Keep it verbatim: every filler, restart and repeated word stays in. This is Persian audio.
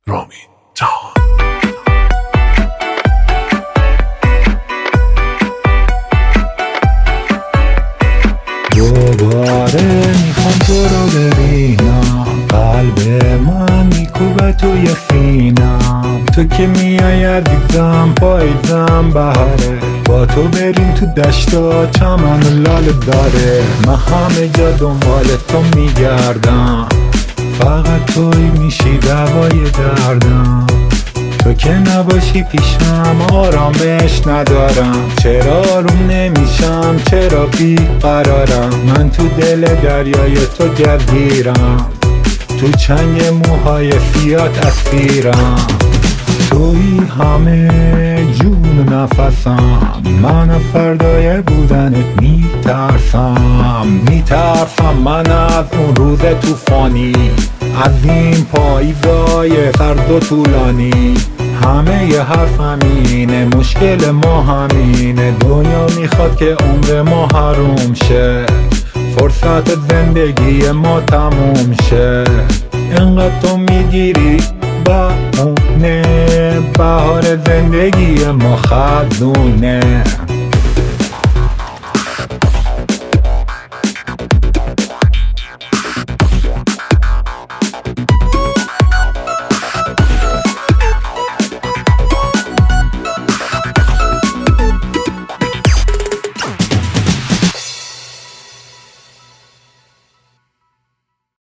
رامین جهان. دوباره میخوام تو رو ببینم، قلب من میکوبه توی سینم. تو که میای عزیزم، پاییزم بهاره، با تو بریم تو دشتا چمن و لاله داره. من همه جا دنبال تو میگردم، فقط توی میشی دوای دردم. تو که نباشی پیشم آرامش ندارم، چرا آروم نمیشم، چرا بیقرارم. من تو دل دریای تو گردیرم، تو چنگ موهای سیات اسیرم. توی همه جون و نفسم، من از فردای بودنت میترسم. میترسم من از اون روز توفانی، از این پاییزای سرد و طولانی. همه ی حرف همینه، مشکل ما همینه. دنیا میخواد که عمر ما حروم شه، فرصت زندگی ما تموم شه. انقدر تو میگیری بهونه، بهار زندگی ما خزونه.